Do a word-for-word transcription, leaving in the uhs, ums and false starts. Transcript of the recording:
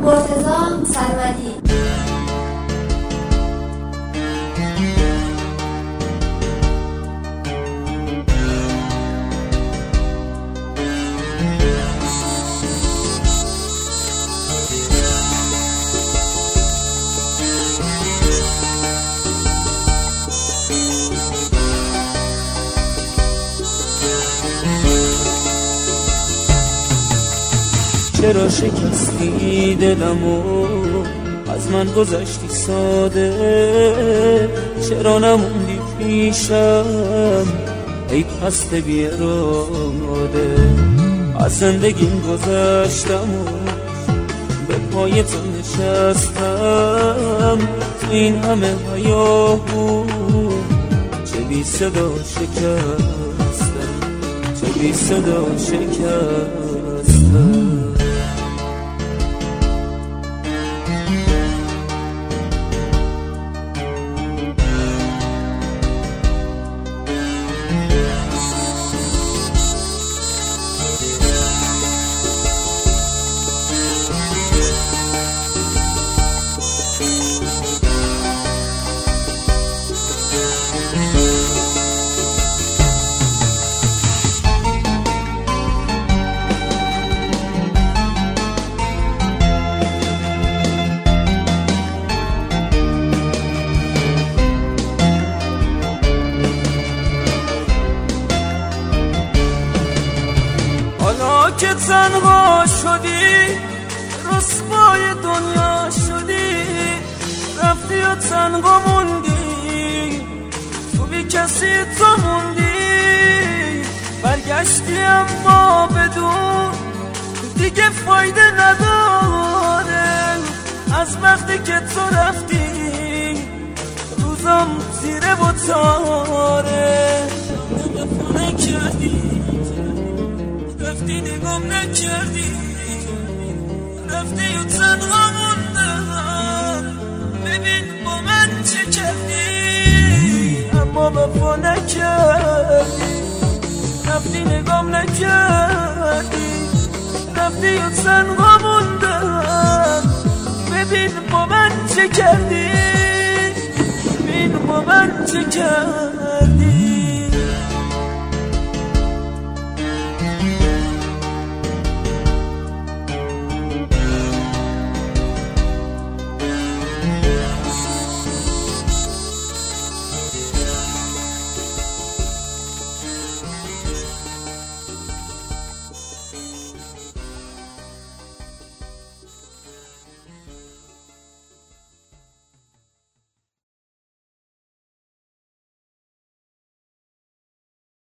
مرتضی سرمدی. چرا شکستی دلمو از من گذشتی ساده، چرا نموندی پیشم ای پست بیراده. از زندگیم گذشتم و به پای تو نشستم، تو این همه هیاهو چه بی صدا شکستم، چه بی صدا شکستم. حالا که تنها شدی، رسوای دنیا شدی، رفتی و تنها موندی، تو بی کسی تو موندی. برگشتی اما بدون دیگه فایده نداره، از وقتی که تو رفتی روزم زیره و تاره. نگاه نکردی، رفتی نگام نکردی، رفتی و تنها موندم، ببین با من چه کردی. اما وفا نکردی، رفتی نگام نکردی، رفتی و تنها موندم، ببین با من چه کردی، ببین با من چه کردی.